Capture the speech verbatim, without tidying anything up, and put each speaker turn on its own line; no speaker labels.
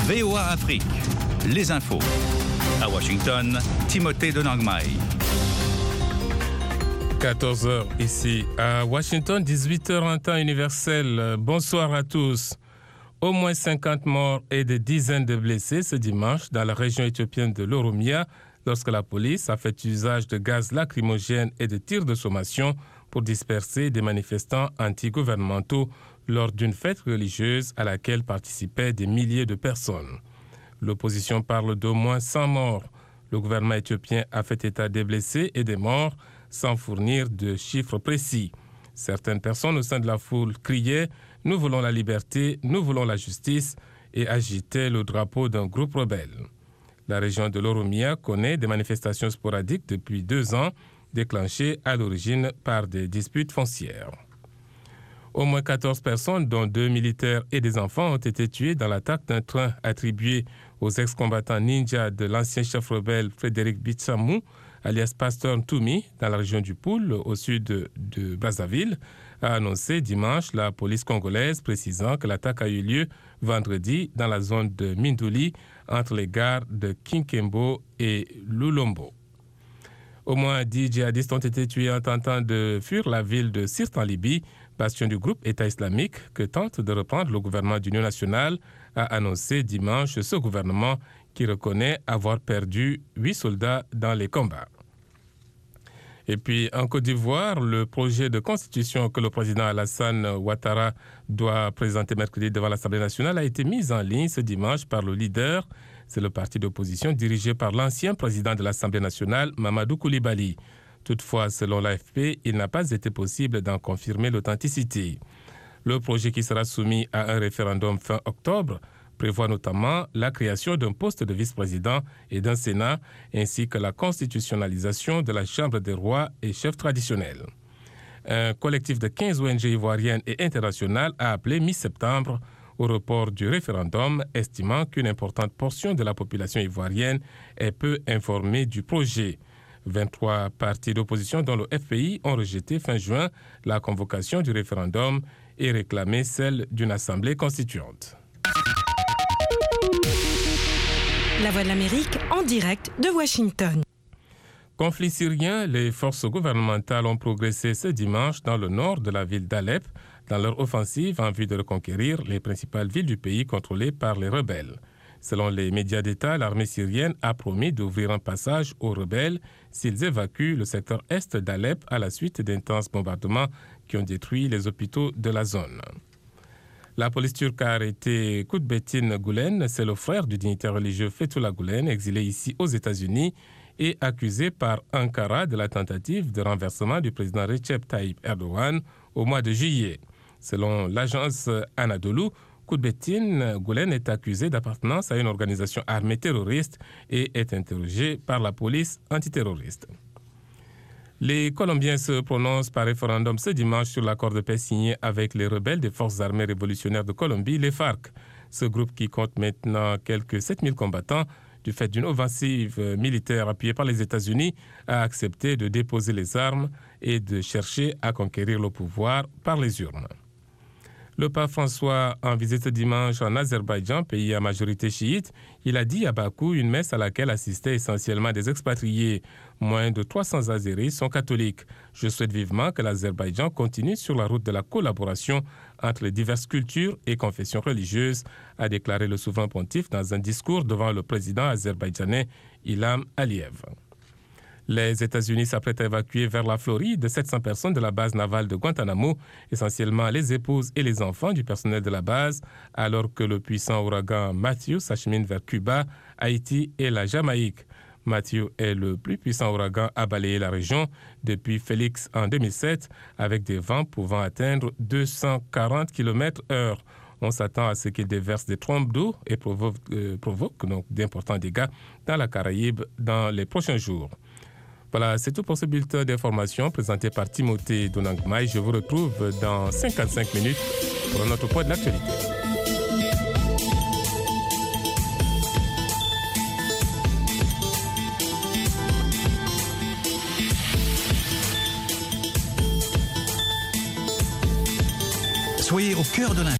V O A Afrique, les infos. À Washington, Timothée de Nangmai.
quatorze heures ici à Washington, dix-huit heures en temps universel. Bonsoir à tous. Au moins cinquante morts et des dizaines de blessés ce dimanche dans la région éthiopienne de l'Oromia lorsque la police a fait usage de gaz lacrymogène et de tirs de sommation pour disperser des manifestants anti-gouvernementaux lors d'une fête religieuse à laquelle participaient des milliers de personnes. L'opposition parle d'au moins cent morts. Le gouvernement éthiopien a fait état des blessés et des morts sans fournir de chiffres précis. Certaines personnes au sein de la foule criaient « Nous voulons la liberté, nous voulons la justice » et agitaient le drapeau d'un groupe rebelle. La région de l'Oromia connaît des manifestations sporadiques depuis deux ans, déclenchées à l'origine par des disputes foncières. Au moins quatorze personnes, dont deux militaires et des enfants, ont été tuées dans l'attaque d'un train attribué aux ex-combattants ninja de l'ancien chef rebelle Frédéric Bitsamou, alias Pasteur Ntoumi, dans la région du Poul, au sud de, de Brazzaville, a annoncé dimanche la police congolaise, précisant que l'attaque a eu lieu vendredi dans la zone de Mindouli, entre les gares de Kinkembo et Lulombo. Au moins dix djihadistes ont été tués en tentant de fuir la ville de Sirte en Libye, bastion du groupe État islamique que tente de reprendre le gouvernement d'union nationale, a annoncé dimanche ce gouvernement qui reconnaît avoir perdu huit soldats dans les combats. Et puis en Côte d'Ivoire, le projet de constitution que le président Alassane Ouattara doit présenter mercredi devant l'Assemblée nationale a été mis en ligne ce dimanche par le leader. C'est le parti d'opposition dirigé par l'ancien président de l'Assemblée nationale, Mamadou Koulibaly. Toutefois, selon l'A F P, il n'a pas été possible d'en confirmer l'authenticité. Le projet qui sera soumis à un référendum fin octobre prévoit notamment la création d'un poste de vice-président et d'un Sénat, ainsi que la constitutionnalisation de la Chambre des rois et chefs traditionnels. Un collectif de quinze O N G ivoiriennes et internationales a appelé mi-septembre au report du référendum, estimant qu'une importante portion de la population ivoirienne est peu informée du projet. vingt-trois partis d'opposition dont le F P I ont rejeté fin juin la convocation du référendum et réclamé celle d'une assemblée constituante.
La Voix de l'Amérique en direct de Washington.
Conflit syrien, les forces gouvernementales ont progressé ce dimanche dans le nord de la ville d'Alep dans leur offensive en vue de reconquérir les principales villes du pays contrôlées par les rebelles. Selon les médias d'État, l'armée syrienne a promis d'ouvrir un passage aux rebelles s'ils évacuent le secteur est d'Alep à la suite d'intenses bombardements qui ont détruit les hôpitaux de la zone. La police turque a arrêté Kutbettin Gulen, c'est le frère du dignitaire religieux Fethullah Gulen, exilé ici aux États-Unis et accusé par Ankara de la tentative de renversement du président Recep Tayyip Erdogan au mois de juillet. Selon l'agence Anadolu, Kutbettin Gulen est accusé d'appartenance à une organisation armée terroriste et est interrogé par la police antiterroriste. Les Colombiens se prononcent par référendum ce dimanche sur l'accord de paix signé avec les rebelles des forces armées révolutionnaires de Colombie, les FARC. Ce groupe qui compte maintenant quelques sept mille combattants, du fait d'une offensive militaire appuyée par les États-Unis, a accepté de déposer les armes et de chercher à conquérir le pouvoir par les urnes. Le pape François, en visite ce dimanche en Azerbaïdjan, pays à majorité chiite, il a dit à Bakou une messe à laquelle assistaient essentiellement des expatriés. Moins de trois cents Azéris sont catholiques. Je souhaite vivement que l'Azerbaïdjan continue sur la route de la collaboration entre les diverses cultures et confessions religieuses, a déclaré le souverain pontife dans un discours devant le président azerbaïdjanais Ilham Aliyev. Les États-Unis s'apprêtent à évacuer vers la Floride sept cents personnes de la base navale de Guantanamo, essentiellement les épouses et les enfants du personnel de la base, alors que le puissant ouragan Matthew s'achemine vers Cuba, Haïti et la Jamaïque. Matthew est le plus puissant ouragan à balayer la région depuis Félix en deux mille sept, avec des vents pouvant atteindre deux cent quarante kilomètres heure. On s'attend à ce qu'il déverse des trombes d'eau et provoque, euh, provoque donc d'importants dégâts dans la Caraïbe dans les prochains jours. Voilà, c'est tout pour ce bulletin d'information présenté par Timothée de Nangmai. Je vous retrouve dans cinquante-cinq minutes pour notre point de l'actualité.
Soyez au cœur de l'info.